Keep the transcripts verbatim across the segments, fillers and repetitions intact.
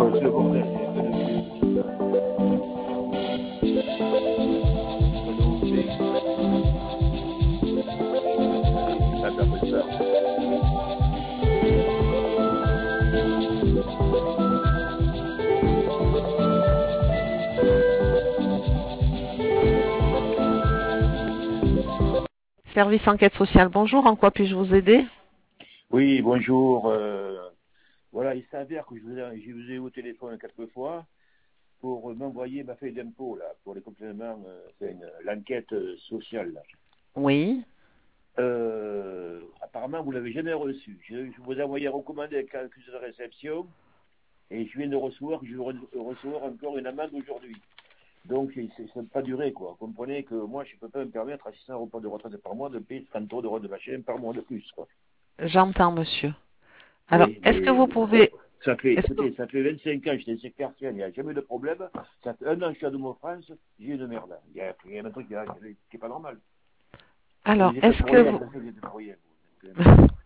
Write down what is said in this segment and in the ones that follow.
Oh, c'est le bordel, c'est un peu de pub, ça. Ça t'appelle ça. Service enquête sociale, bonjour, en quoi puis-je vous aider? Oui, bonjour. Euh, voilà, il s'avère que je vous ai, je vous ai eu au téléphone quelques fois pour m'envoyer ma feuille d'impôt, là, pour les compléments, euh, c'est une- l'enquête euh, sociale, là. Oui. Euh, apparemment, vous ne l'avez jamais reçu. Je, je vous ai envoyé recommander un accusé de réception et je viens de recevoir, je vais re- recevoir encore une amende aujourd'hui. Donc, ça ne peut pas durer, quoi. Vous comprenez que moi, je ne peux pas me permettre à six cents euros de retraite par mois de payer trente euros de retraite de machin par mois de plus, quoi. J'entends, monsieur. Alors, Oui, est-ce que mais vous pouvez... ça fait, est-ce que... écoutez, ça fait vingt-cinq ans, j'étais secrétaire, il n'y a jamais eu de problème. Ça fait un an que je suis à Domo France, j'ai une merde. Il y a, il y a un truc qui n'est pas normal. Vous Alors, y êtes est-ce pour que rien, vous... parce que vous êtes pour rien. Vous.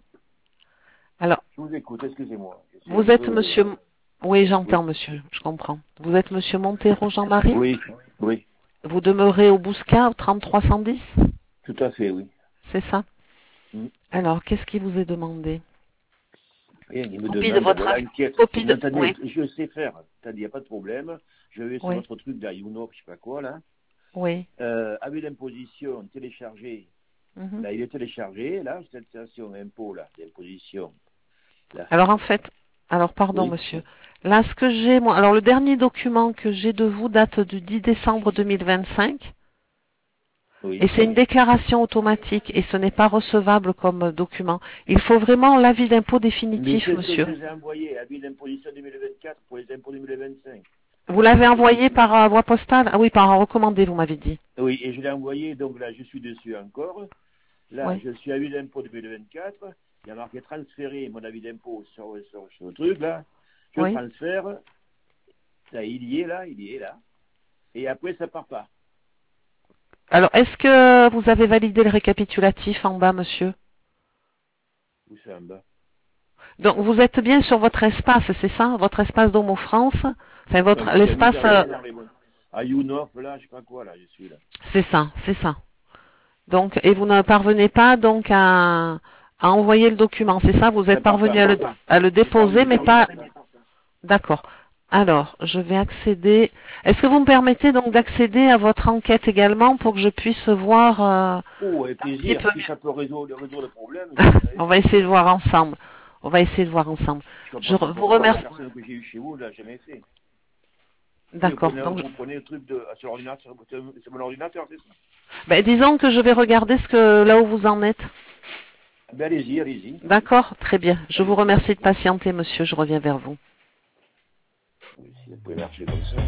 Alors, Je vous écoute, excusez-moi. Je suis un vous êtes peu... monsieur... Oui, Oui, j'entends, monsieur, je comprends. Vous êtes monsieur Montero Jean-Marie? oui, oui, Vous demeurez au Bouscat, au trente-trois cent dix? tout à fait, oui. C'est ça? Hmm. Alors, qu'est-ce qui vous est demandé? Rien, il me Copie de demande, votre... voilà, inquiète. Copie Mais de... attendez, Oui, je sais faire. Attendez, il n'y a pas de problème. Je vais sur oui, votre truc là, Youno, je sais pas quoi, là. oui. Euh, avec l'imposition téléchargée. Mhm. Là, il est téléchargé, là, cette station impôt, là, d'imposition. Là. Alors, en fait... Alors, pardon, Oui, monsieur. Là, ce que j'ai, moi... Alors, le dernier document que j'ai de vous date du dix décembre deux mille vingt-cinq. oui. Et c'est une déclaration automatique et ce n'est pas recevable comme document. Il faut vraiment l'avis d'impôt Mais définitif, c'est ce que je monsieur. vous ai envoyé, avis d'imposition deux mille vingt-quatre pour les impôts deux mille vingt-cinq. Vous l'avez Et je, envoyé par euh, voie postale? Ah oui, par un recommandé, vous m'avez dit. oui, et je l'ai envoyé, donc là, je suis dessus encore. Là, Oui. je suis avis d'impôt deux mille vingt-quatre. Il y a marqué transférer mon avis d'impôt sur, sur, sur le truc, là. Je Oui. transfère. Là, il y est, là, il y est, là. Et après, ça part pas. Alors, est-ce que vous avez validé le récapitulatif en bas, monsieur? Où c'est en bas? Donc, vous êtes bien sur votre espace, c'est ça? Votre espace d'Homo France? Enfin, Non, votre je suis à l'espace... euh, Mitterrand, les bons. À Younorf, là, je sais pas quoi, là, je suis là. c'est ça, c'est ça. Donc, et vous ne parvenez pas donc à, à envoyer le document, c'est ça? Vous Ça êtes part parvenu pas. à le, à le J'ai déposer, parvenu, mais j'arrive pas... pas. D'accord. Alors, je vais accéder. Est-ce que vous me permettez donc d'accéder à votre enquête également pour que je puisse voir euh, Oh, avec un petit plaisir. peu Si ça peut résoudre, résoudre le problème, mieux? je suis On va avec essayer de plaisir. voir ensemble. On va essayer de voir ensemble. Je Je comprends pas re- vous pourquoi la remercie. personne que j'ai eue chez vous ne l'a jamais fait. Oui, vous D'accord. prenez, Donc, je- vous prenez le truc de, sur l'ordinateur, c'est mon ordinateur, c'est ça? ben, disons que je vais regarder ce que là où vous en êtes. Ben allez-y, allez-y. D'accord, très bien. Je vous Allez-y. remercie de patienter, monsieur. Je reviens vers vous. Oui, si ça pouvait marcher comme ça.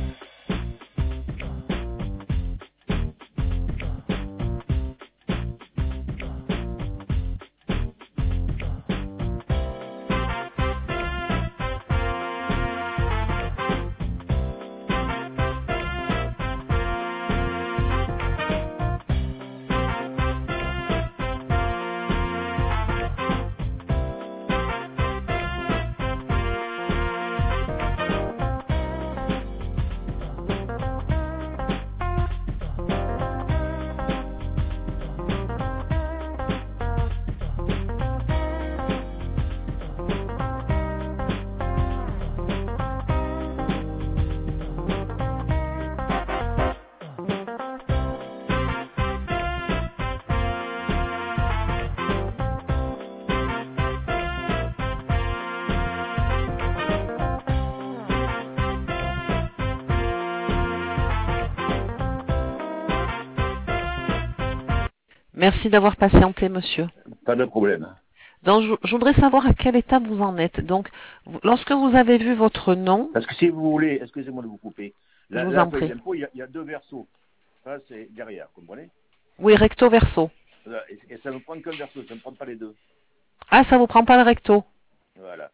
Merci d'avoir patienté, monsieur. Pas de problème. Donc, je, je voudrais savoir à quelle étape vous en êtes. Donc, vous- lorsque vous avez vu votre nom, Parce que si vous voulez, excusez-moi de vous couper, je la, vous la en feuille prie. d'impôt, il y, a, il y a deux versos. Ça, c'est derrière, vous comprenez? Oui, recto verso. Voilà. Et, et ça ne prend qu'un verso, ça ne prend pas les deux. Ah, ça vous prend pas le recto. Voilà.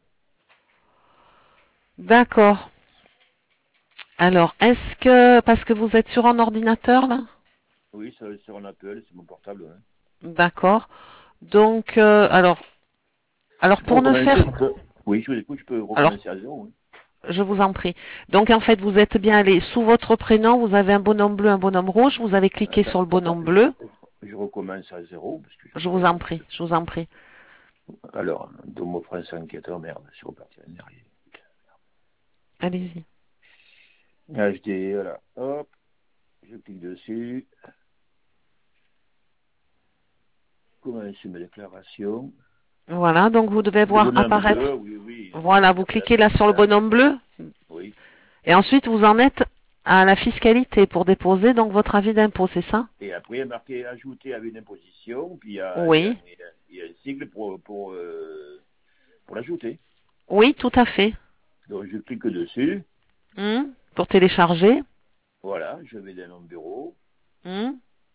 D'accord. Alors, est-ce que, parce que vous êtes sur un ordinateur, là? Oui, ça, c'est un appel, c'est mon portable. Hein. D'accord. Donc, euh, alors, alors Pour pour ne recommencer, faire, je peux... Oui, je vous écoute, je peux alors, recommencer à zéro. Oui. Je vous en prie. Donc en fait, vous êtes bien allé sous votre prénom, vous avez un bonhomme bleu, un bonhomme rouge, vous avez cliqué Attends, sur le attends, bonhomme je, bleu. je recommence à zéro, parce que je Je peux vous rien. en prie, je vous en prie. Alors, Domo France enquêteur, merde, je suis reparti en arrière. Allez-y. H D, voilà, hop, je clique dessus. Commencer mes déclarations. Voilà, donc vous devez Le voir bonhomme bleu, apparaître. oui, oui. Voilà, vous Après la cliquez là sur le fiscale, bonhomme bleu oui. et ensuite vous en êtes à la fiscalité pour déposer donc votre avis d'impôt, c'est ça? Et après, il y a marqué ajouter avec une imposition, puis il y a, il y a, Oui. il y a, il y a un sigle pour, pour, euh, pour l'ajouter. Oui, tout à fait. Donc, je clique dessus. Hmm, pour télécharger. Voilà, je vais dans mon bureau. Hmm.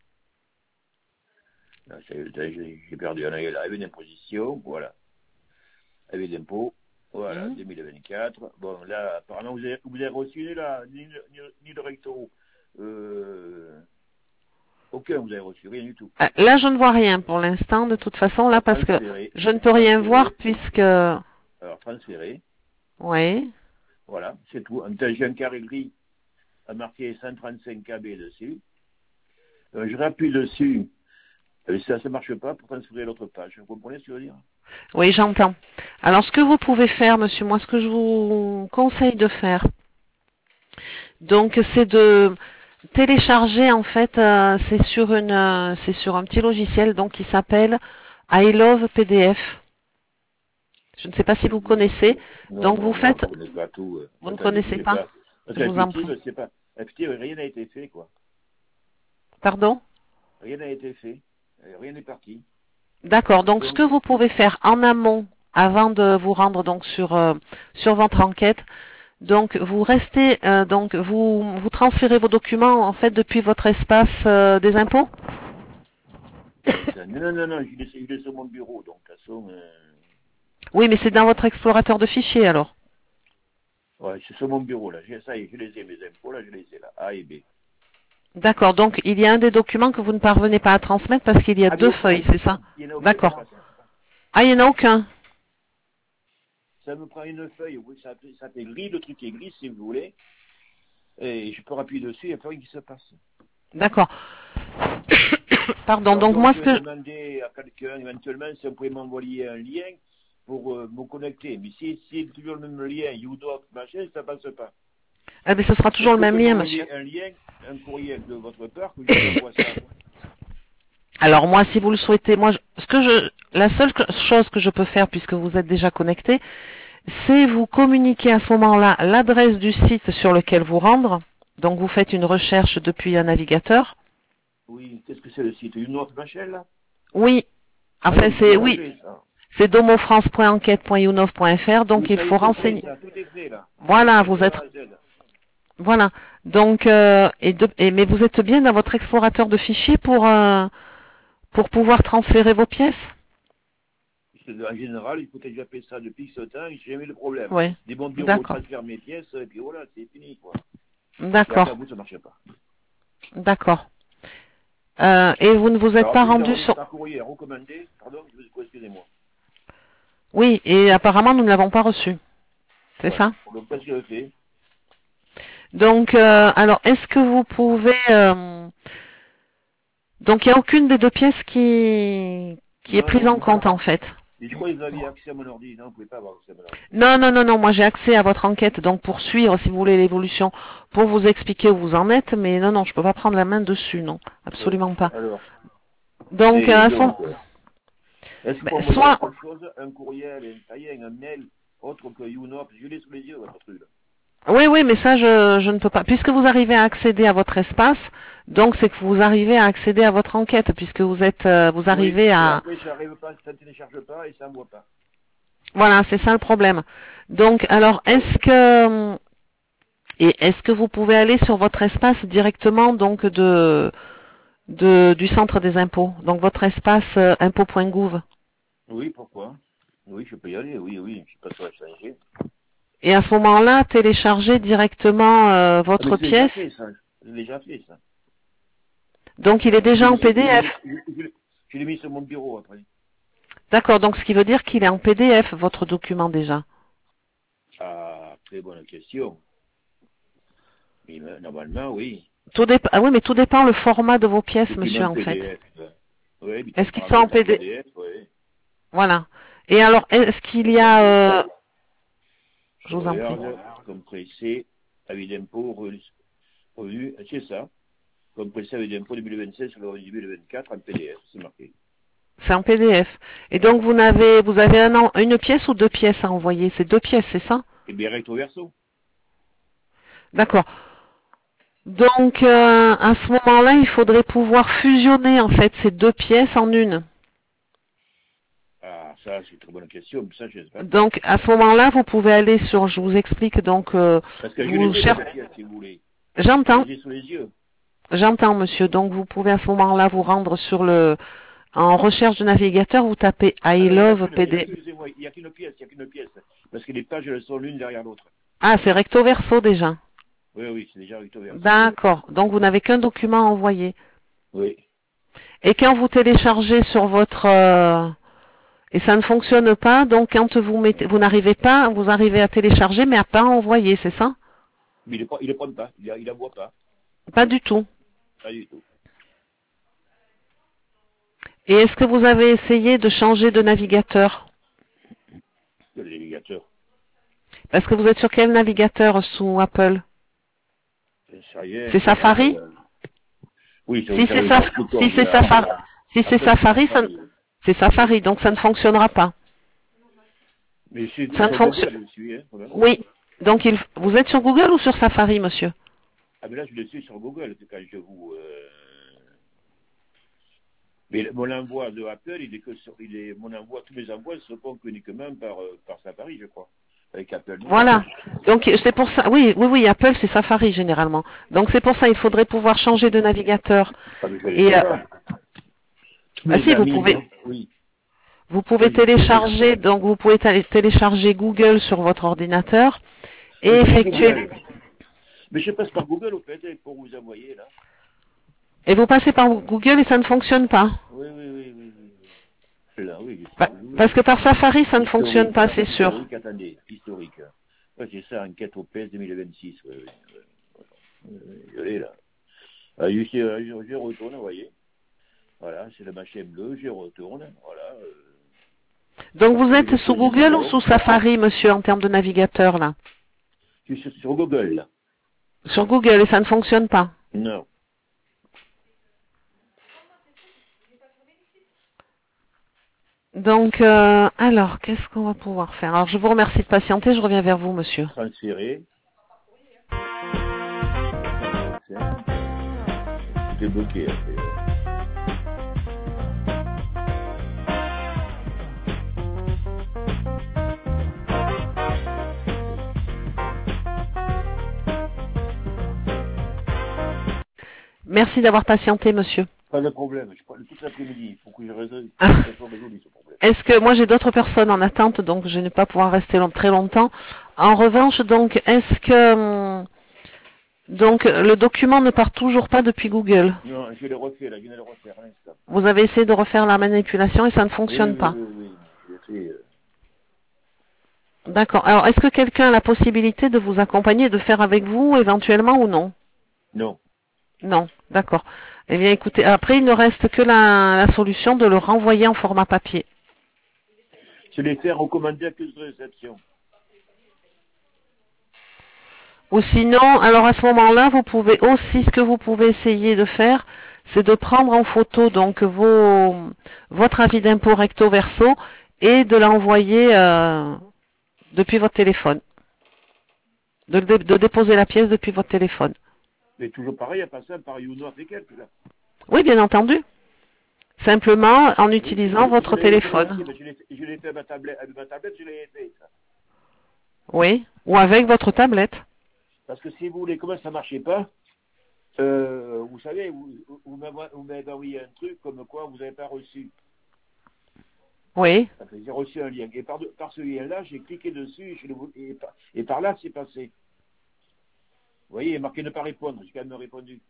Là, j'ai j'ai perdu un œil là, avec une imposition, voilà. Avec d'impôt, voilà, Hmm. deux mille vingt-quatre. Bon, là, apparemment, vous avez, vous avez reçu ni, là, ni, ni, ni le recto. Euh, aucun, vous avez reçu, rien du tout. Euh, Là, je ne vois rien pour l'instant, de toute façon, là, Alors, parce que transférer, je ne peux rien voir transférer, puisque... alors, transférer, Oui. voilà, c'est tout. J'ai un carré gris à marquer cent trente-cinq K B dessus. Euh, je rappuie dessus. Euh, ça ne marche pas pour transférer l'autre page. Vous comprenez ce que je veux dire? Oui, j'entends. Alors, ce que vous pouvez faire, monsieur, moi, ce que je vous conseille de faire, donc, c'est de télécharger, en fait, euh, c'est sur une, euh, c'est sur un petit logiciel, donc, qui s'appelle I Love P D F. Je ne sais pas si vous connaissez. Non, Donc, vous non, moi, faites, je ne connais pas tout. Euh. vous ne Attendez, connaissez bougez pas? pas. Parce Je qu'à vous en prie. Fictive, c'est pas. À Fictive, rien n'a été fait, quoi. Pardon? Rien n'a été fait. Euh, Rien n'est parti. D'accord. Donc, ce Donc, que vous pouvez faire en amont, avant de vous rendre donc sur euh, sur votre enquête, donc vous restez, euh, donc vous vous transférez vos documents en fait depuis votre espace euh, des impôts. ça- non, non, non, non, je l'ai je l'ai sur mon bureau, donc, de toute façon, euh, Oui, mais c'est dans votre explorateur de fichiers alors. ouais, c'est sur mon bureau, là. J'ai- Ça y est, je les ai, mes impôts, là, je les ai, là. A et B. D'accord. Donc, il y a un des documents que vous ne parvenez pas à transmettre parce qu'il y a Ah, mais deux aucun. feuilles, c'est ça? Il n'y en a aucun qui D'accord. passe. Ah, il n'y en a aucun. Ça me prend une feuille, oui, ça, fait- ça fait gris, le truc est gris, si vous voulez. Et je peux appuyer dessus, il n'y a plus rien qui se passe. D'accord. Pardon. Alors Donc donc, moi, je ce vais que demander à quelqu'un éventuellement si on pouvait m'envoyer un lien pour euh, me connecter. Mais si si c'est toujours le même lien, YouDoc, machin, ça passe pas. eh bien, ce sera toujours Est-ce le que vous même pouvez lien, monsieur. m'envoyer un lien, un courriel de votre part, que je vous envoie ça? Alors moi, si vous le souhaitez, moi, je- ce que je, la seule que- chose que je peux faire, puisque vous êtes déjà connecté, c'est vous communiquer à ce moment-là l'adresse du site sur lequel vous rendre. Donc vous faites une recherche depuis un navigateur. Oui, qu'est-ce que c'est le site? Une autre machin, là? Oui, Ah non, enfin mais ça, c'est je oui, l'ai, ça. c'est domofrance point enquête point younov point f r. Donc Oui, il ça y faut est, c'est fait, renseigner. ça. Tout est fait, là. Tout est Voilà, fait vous de êtes A à Z. voilà. Donc euh, et, de- et- mais vous êtes bien dans votre explorateur de fichiers pour euh, pour pouvoir transférer vos pièces. En général, il faut que j'ai fait ça depuis ce temps et j'ai jamais eu le problème. Oui. Des bons bureaux, D'accord. transfère mes pièces, et puis voilà, c'est fini, quoi. Et après, à D'accord. vous, ça marchait pas. D'accord. Euh, et vous ne vous êtes Alors pas après, j'ai rendu envoyé sur... par courrier recommandé. Pardon, je vous quoi, excusez-moi. Oui, et apparemment nous ne l'avons pas reçu. C'est Ouais. ça? Donc, qu'est-ce que je fais? Donc, euh, alors, est-ce que vous pouvez... euh, Donc, il n'y a aucune des deux pièces qui... qui est Non, prise non, en mais je compte, crois, en fait. mais je crois que vous aviez accès à mon ordi. Non, vous ne pouvez pas avoir accès à mon ordi. Non, non, non, non, moi j'ai accès à votre enquête, donc pour suivre, si vous voulez, l'évolution, pour vous expliquer où vous en êtes, mais non, non, je peux pas prendre la main dessus, non, Bon, absolument pas. alors. Donc, Et euh, donc, son- euh, est-ce ben, qu'on me donne soit... autre chose? Un courriel, un, un mail, autre que YouNote? Je l'ai sous les yeux, votre truc, là. Oui, oui, mais ça, je, je ne peux pas. Puisque vous arrivez à accéder à votre espace, donc c'est que vous arrivez à accéder à votre enquête, puisque vous êtes, euh, vous Oui, arrivez et à... après, ça n'arrive pas, ça ne télécharge pas et ça ne voit pas. Voilà, c'est ça le problème. Donc, alors, est-ce que... Et est-ce que vous pouvez aller sur votre espace directement, donc, de, de du centre des impôts, donc votre espace euh, impôts point gouv. Oui, pourquoi? Oui, je peux y aller, oui, oui, je ne sais pas si ça va changer. Et à ce moment-là, télécharger directement euh, Ah, mais votre c'est déjà pièce. fait, ça. Je l'ai déjà fait, ça. Donc, il est Je déjà l'ai en mis, sur- P D F. je l'ai- je l'ai- je l'ai mis sur mon bureau, après. D'accord, donc ce qui veut dire qu'il est en P D F, votre document déjà. Ah, très bonne question. Mais, euh, normalement, oui. Tout dépend. Ah oui, mais tout dépend le format de vos pièces, Document monsieur, en P D fait. F. euh, Oui, mais Est-ce qu'ils sont apparemment, en c'est un P D F? P D F, oui. Voilà. Et alors, est-ce qu'il y a... Euh... Je Je vous en prie. regarde, compressé, avis d'impôt, revenu, c'est ça. Compressé avis d'impôt deux mille vingt-seize sur le revenu deux mille vingt-quatre en P D F, c'est marqué. C'est en P D F. Et donc, vous avez, vous avez un an, une pièce ou deux pièces à envoyer? C'est deux pièces, c'est ça? Et bien, recto verso. D'accord. Donc, euh, à ce moment-là, il faudrait pouvoir fusionner, en fait, ces deux pièces en une. Ah, ça, c'est une très bonne question, mais ça, je ne sais pas. Donc, à ce moment-là, vous pouvez aller sur, je vous explique, donc, euh, Parce que je vous les ai, cherchez... les pièces, si vous voulez. J'entends, Je les ai sous les yeux. j'entends, monsieur. Donc, vous pouvez à ce moment-là vous rendre sur le... En recherche de navigateur, vous tapez Ah I non, il n'y en a love qu'une, il y en a- P D F. excusez-moi, il n'y a qu'une pièce, il n'y a qu'une pièce. Parce que les pages, elles sont l'une derrière l'autre. Ah, c'est recto verso déjà. Oui, oui, c'est déjà recto verso. D'accord. Donc, vous n'avez qu'un document à envoyer. Oui. Et quand vous téléchargez sur votre... euh, et ça ne fonctionne pas, donc quand vous mettez, vous n'arrivez pas, vous arrivez à télécharger, mais à pas envoyer, c'est ça? Mais il ne il le prend pas, il ne la voit pas. Pas du tout. Pas du tout. Et est-ce que vous avez essayé de changer de navigateur? Le navigateur. Parce que vous êtes sur quel navigateur sous Apple? Ça y est. C'est Safari? Euh, oui, Si c'est Saf- si c'est Safari, si c'est Safari, ça ne- c'est Safari, donc ça ne fonctionnera pas. Mais je suis Ça ne sur fonctionne. Google, je suis, hein, voilà. Oui. Donc il... vous êtes sur Google ou sur Safari, monsieur? Ah, mais là, je le suis sur Google, c'est quand je vous... Euh... Mais mon envoi de Apple, il est que sur... Il est... Mon envoi, tous mes envois se font uniquement par, euh, par Safari, je crois. Avec Apple. Voilà. Donc c'est pour ça. Oui, oui, oui. Apple, c'est Safari généralement. Donc c'est pour ça, il faudrait pouvoir changer de navigateur. Ah, mais je Et sais euh, pas. ah Mes si, vous amis, pouvez, hein, oui. vous pouvez Oui, je sais. télécharger. Donc vous pouvez tél- télécharger Google sur votre ordinateur et Oui, c'est effectuer. Google. Mais je passe par Google, au fait, pour vous envoyer, là. Et vous passez par Google et ça ne fonctionne pas. Oui, oui, oui, oui. oui. Là, oui, je suis Pa- Google. Parce que par Safari, ça ne Historique, fonctionne pas, c'est sûr. historique, attendez, historique. Ouais, c'est ça, enquête au P S deux mille vingt-six. Oui, oui, oui. Je l'ai là. Ah, je, je, je retourne, vous voyez. Voilà, c'est la machine bleue, je retourne. Voilà. Euh, Donc vous je êtes vais sous choisir Google mon ou nom. sous Safari, monsieur, en termes de navigateur là? Je suis sur, sur Google, là. Sur Google et ça ne fonctionne pas. Non. Donc, euh, alors, qu'est-ce qu'on va pouvoir faire? Alors, je vous remercie de patienter, je reviens vers vous, monsieur. Transférer. Tout est bloqué. Hein, c'est- Merci d'avoir patienté, monsieur. Pas de problème. Je parle toute l'après-midi. Il faut que je résolve, Ah. que ça soit résolu, ce problème. Est-ce que moi j'ai d'autres personnes en attente, donc je ne vais pas pouvoir rester long- très longtemps. En revanche, donc, est-ce que hum, donc le document ne part toujours pas depuis Google? Non, je l'ai refait, là. Je viens de le refaire à l'instant. Vous avez essayé de refaire la manipulation et ça ne fonctionne Oui, pas. oui, oui, oui. Je l'ai fait. Euh... D'accord. Alors, est-ce que quelqu'un a la possibilité de vous accompagner, de faire avec vous éventuellement ou non? Non. Non. D'accord. Eh bien, écoutez, après, il ne reste que la, la solution de le renvoyer en format papier. Je l'ai fait recommander à plus de réception. Ou sinon, alors à ce moment-là, vous pouvez aussi, ce que vous pouvez essayer de faire, c'est de prendre en photo donc vos, votre avis d'impôt recto verso et de l'envoyer euh, depuis votre téléphone. De, de, de déposer la pièce depuis votre téléphone. Mais toujours pareil, à passer par Youno avec elle, tout là. Oui, bien entendu. Simplement en utilisant Je- votre je l'ai- téléphone. Je l'ai je l'ai fait à ma tablette, avec ma tablette, je l'ai fait, ça. Oui. Ou avec votre tablette. Parce que si vous voulez, comment ça marchait pas, euh, vous savez, vous, vous m'avez vous m'avez envoyé un truc comme quoi vous n'avez pas reçu. Oui. Ça fait, j'ai reçu un lien. Et par, par ce lien-là, j'ai cliqué dessus et, je le, et, par, et par là, c'est passé. Vous voyez, il est marqué ne pas répondre. J'ai quand même répondu.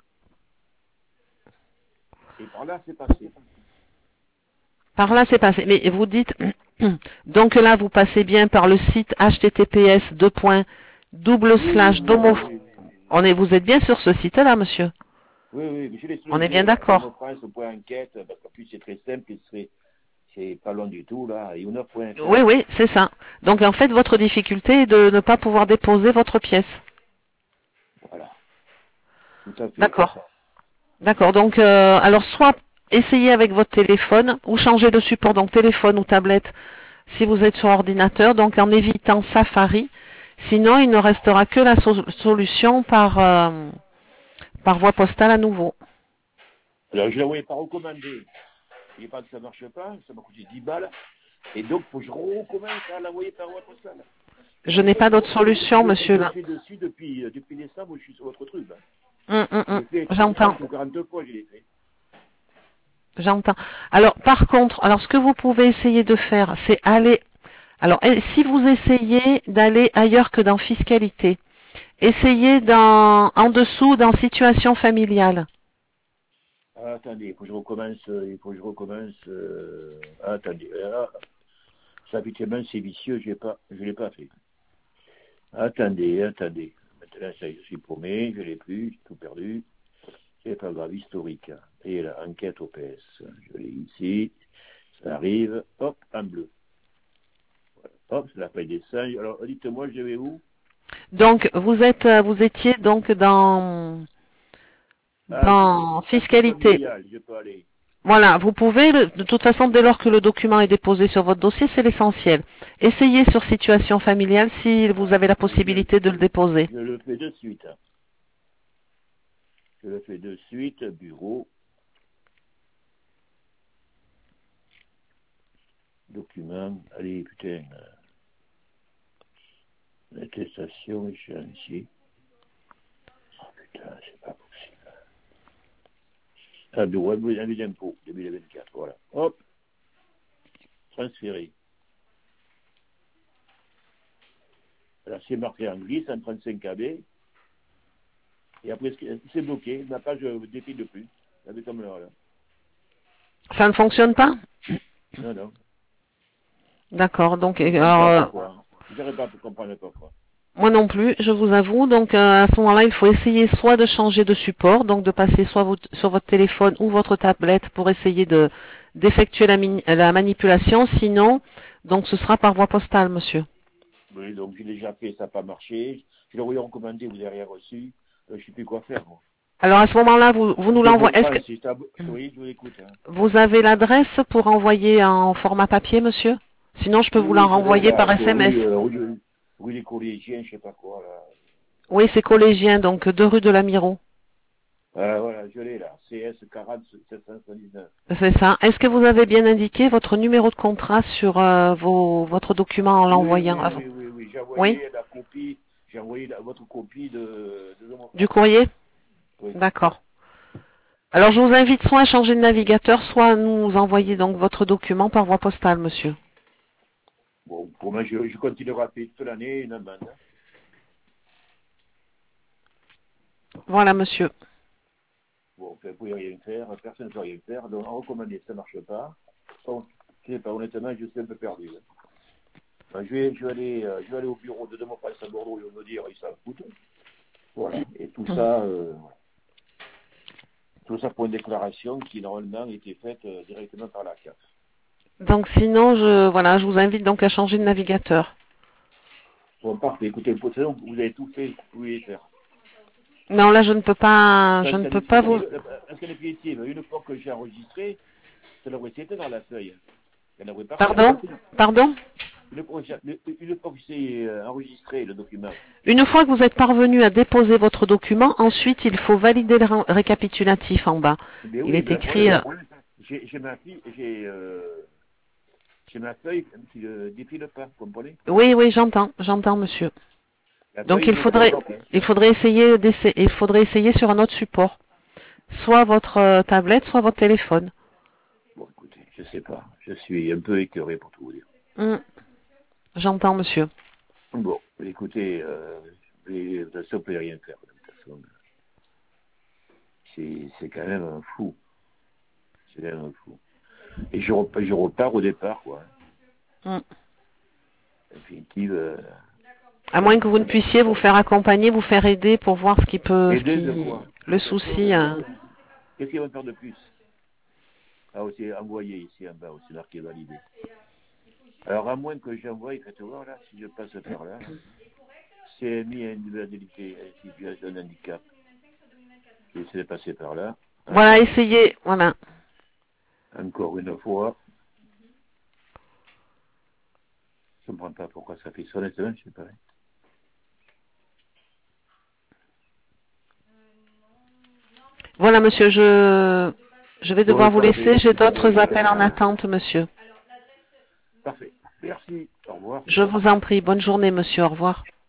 Et par là, c'est passé. Par là, c'est passé. Mais vous dites, donc là, vous passez bien par le site h t t p s deux double Oui, oui, slash oui, domo. oui, oui, oui. On est, vous êtes bien sur ce site-là, monsieur. Oui, oui, mais je l'ai sous On les est bien yeux, là. d'accord. Domofrance.enquête, parce qu'en plus c'est très simple, c'est c'est pas loin du tout, là, et Oui, youneuf.fr. oui, c'est ça. Donc en fait, votre difficulté est de ne pas pouvoir déposer votre pièce. Voilà, tout à fait, c'est D'accord. ça. D'accord. Donc, euh, alors soit essayez avec votre téléphone ou changez de support, donc téléphone ou tablette, si vous êtes sur ordinateur, donc en évitant Safari. Sinon, il ne restera que la so- solution par, euh, par voie postale à nouveau. Alors, je l'ai envoyé par recommandé. Il pas que ça marche pas, ça m'a coûté dix balles. Et donc, faut que je recommence à l'envoyer par voie postale. Je n'ai pas d'autre solution, Je, monsieur. je Là. suis dessus depuis, euh, depuis décembre, je suis sur votre truc. Hein. Hum, hum, Je hum. l'ai fait J'entends. trente ou quarante fois, je l'ai fait. J'entends. Alors, par contre, alors ce que vous pouvez essayer de faire, c'est aller. Alors, eh, si vous essayez d'aller ailleurs que dans fiscalité, essayez dans, en dessous dans situation familiale. Ah, attendez, il faut que je recommence, euh, il faut que je recommence. Euh, ah, attendez, ah, ça, habituellement, c'est vicieux, je ne l'ai pas fait. Attendez, attendez. Maintenant, ça, je suis paumé, je ne l'ai plus, j'ai tout perdu. C'est pas grave, historique. Et là, enquête O P S. Je l'ai ici. Ça arrive, hop, en bleu. Voilà. Hop, c'est la feuille des singes. Alors, dites-moi, je vais où? Donc, vous êtes, euh, vous étiez donc dans, Ah, dans affaires fiscalité. familiales, je peux aller. Voilà, vous pouvez, le- de toute façon, dès lors que le document est déposé sur votre dossier, c'est l'essentiel. Essayez sur situation familiale si vous avez la Je, possibilité de le déposer. je le fais de suite. Hein. Je le fais de suite, bureau, document. Allez, putain. euh, Attestation, échéancier. Oh, putain, c'est pas possible. Ah, bureau, avis d'impôt, deux mille vingt-quatre, voilà. Hop, transféré. Alors, c'est marqué en gris, cent trente-cinq K B. Et après, c'est bloqué. Ma page ne défile plus. Avec comme là, là. Ça ne fonctionne pas? Non, non. D'accord. Donc, Je ne euh, comprends alors, pas euh, pourquoi. Je n'arrive pas à comprendre pourquoi. moi non plus, je vous avoue. Donc, euh, à ce moment-là, il faut essayer soit de changer de support, donc de passer soit vous- sur votre téléphone ou votre tablette pour essayer de d'effectuer la, mini- la manipulation. Sinon, donc ce sera par voie postale, monsieur. Oui, donc j'ai déjà fait, ça n'a pas marché. Je l'ai envoyé recommandé, vous n'avez rien reçu. Euh, je ne sais plus quoi faire. Moi. Alors à ce moment-là, vous, vous nous De mon l'envoyez. Est-ce que France, c'est tab... oui, je vous écoute. Hein. vous avez l'adresse pour envoyer en format papier, monsieur? Sinon, je peux Oui, vous la oui, je l'ai renvoyer là. par C'est rue, S M S. euh, rue, rue des collégiens, je ne sais pas quoi. Là. Oui, c'est collégien, donc deux rue de la Miro. Voilà, voilà, je l'ai là. C S quarante sept cent soixante-dix-neuf. C'est ça. Est-ce que vous avez bien indiqué votre numéro de contrat sur euh, vos, votre document en Oui, l'envoyant oui, avant? oui, oui, oui. J'ai Oui, envoyé la copie, j'ai envoyé la, votre copie de, de mon du France. courrier? Oui. D'accord. Alors, je vous invite soit à changer de navigateur, soit à nous envoyer donc votre document par voie postale, monsieur. Bon, pour moi, je, je continuerai à payer toute l'année une amende. Hein. Voilà, monsieur. Bon, vous ne pouvez rien faire, personne ne peut rien faire, donc en recommandé, ça ne marche pas. Bon, je ne sais pas, honnêtement, je suis un peu perdu. Hein. Ben, je, vais, je, vais aller, euh, je vais aller au bureau de mon presse à Bordeaux, ils vont me dire, ils s'en foutent. Voilà, et tout ça, euh, tout ça pour une déclaration qui, normalement, était faite euh, directement par la C A F. Donc, sinon, je, voilà, je vous invite donc à changer de navigateur. Bon, parfait, écoutez, vous avez tout fait, vous pouvez faire. Non, là, je ne peux pas, je Parce ne qu'en peux pas vous. définitive, parce qu'en définitive, une fois que j'ai enregistré, ça devrait été dans la feuille. Il n'y en aurait pas rien. Pardon? Pardon? Une fois que c'est euh, enregistré, le document. Une fois que vous êtes parvenu à déposer votre document, ensuite il faut valider le ré- récapitulatif en bas. Mais Il oui, est mais le écrit. problème, euh, j'ai j'ai ma fille, j'ai euh, j'ai ma feuille qui ne défile pas, vous comprenez? Oui, oui, j'entends, j'entends, monsieur. La Donc feuille il ne défile faudrait, pas. Hein. il faudrait essayer d'essa- il faudrait essayer sur un autre support, soit votre euh, tablette, soit votre téléphone. Bon, écoutez, je sais pas. Je suis un peu écœuré pour tout vous dire. Hmm, j'entends, monsieur. Bon, écoutez, euh, mais, de toute façon, on ne peut rien faire. De toute façon, c'est c'est quand même un fou. C'est quand même un fou. Et je repars, je repars au départ, quoi. Hmm. En définitive, euh, À moins que vous ne puissiez vous faire accompagner, vous faire aider pour voir ce qui peut, Et ce deux qui, de quoi? le souci. Hein. Qu'est-ce qu'il va faire de plus? Ah, c'est envoyé ici en bas, c'est marqué validé. Alors, à moins que j'envoie, faites voir là, si je passe par là, c'est mis à individualité, situation de handicap. J'essaie de passer par là. Voilà, essayez, voilà. Encore une fois. Je ne comprends pas pourquoi ça fait ça, honnêtement, je sais pas. Voilà, monsieur, je, je vais devoir Ouais, vous laisser. parfait. J'ai d'autres appels en attente, monsieur. Parfait. Merci. Au revoir. Je vous en prie. Bonne journée, monsieur. Au revoir.